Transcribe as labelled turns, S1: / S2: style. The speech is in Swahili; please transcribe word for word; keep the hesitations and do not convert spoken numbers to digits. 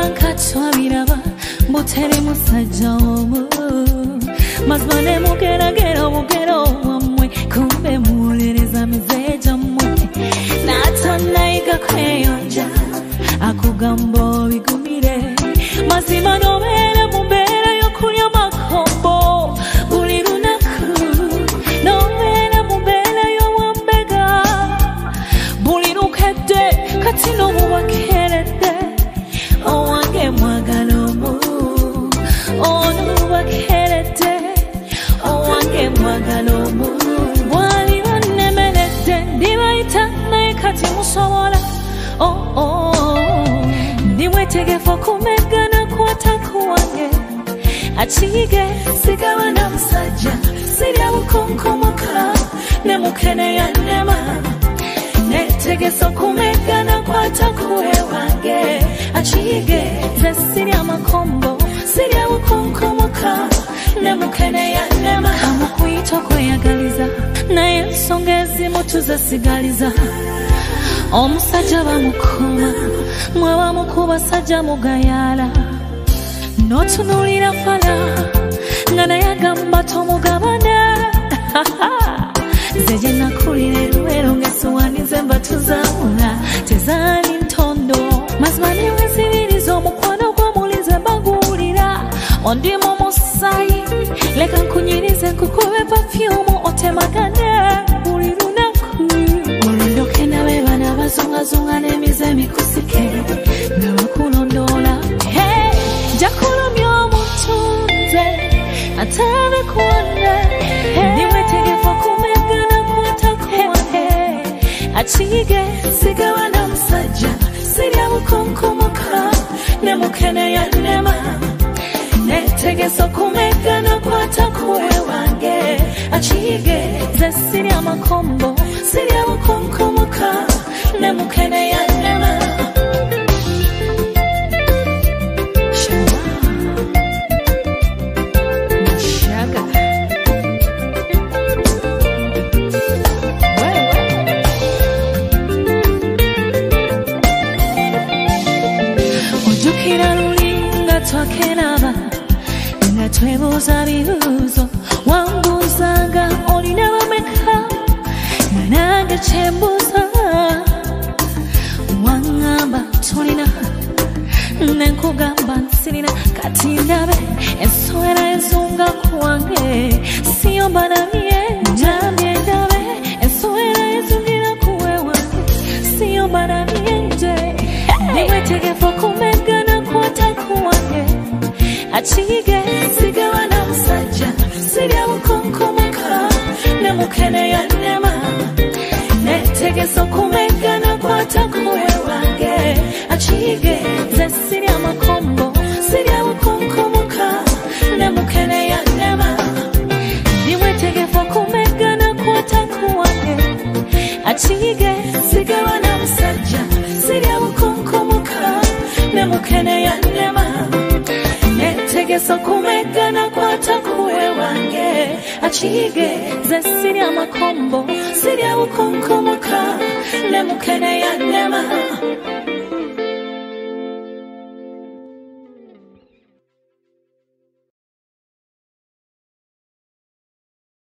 S1: katwa biraba Mutere musajja omu Mazmane mugera gera mugero wamwe Kumbe muolereza mizeja mwe Natana iga kweyonja Akugambo bigumire Mazima nobere mubere yokulya makombo Buli lunaku Nobere mubere yowambega Buli lukede kati nomubakerede Owange mwagalomu Ono bakerede Owange mwagalomu Wali banemelede Ndibaita naye kati musobola Oh oh Nimwetegefu kumegana kwataku wange Achige sigawa na msajja Sirya bukunkomoka Nemukene ya nema Netegeso kumegana kwataku wange Achige ze sirya makombo Sirya bukunkomoka Nemukene ya nema Amukuito kweyagaliza Naye nsongezi mutuze sigaliza Omusajja bamukuma mwe bamukuba sajja mugayala Notunulira fala nga naye agamba tomugabana Zeje nakulire luwero ng'essowaani ze mbatuzamula tezaali ntondo mazima ne wezibiriza omukwano gw'omulize mbaguwulira ondimu musaayi leka nkunyirize nkukube pafyumu otemagane buli lunaku olondoke nabe bana bazungazunga n'emize mikusike nga bakulondoola jakulumya omutunze atabe kuwona nimwetegefu kumegana kwatakuwane achige sigawa na musajja sirya bukunkomoka nemukene ya nema netegeso kumegana kwatakuwe wange achige ze sirya makombo sirya bukunkomoka nemukene ya nema Twakenaba nga twebuuza bibuuzo wambuuzanga olina bameka nga nange kyembuuza waŋŋamba tolina nenkugamba nsirina kati ndabe ensowera enzunga ku wange siyomba namye njambye ndabe ensowera ezungira ku wewange siyomba namye nje nimwetegefu kumegana kwataku wange achige sigawa na musajja sirya bukunkomoka nemukene ya nema netegeso kumegana kwatakuwe wange achige ze sirya makombo sirya bukunkomoka nemukene ya nema nimwetegefu kumegana kwataku wange achige sigawa na musajja sirya bukunkomoka nemukene ya nema Netegeso kumegana kwatakuwe wange achige ze sirya makombo sirya bukunkomoka nemukene ya nema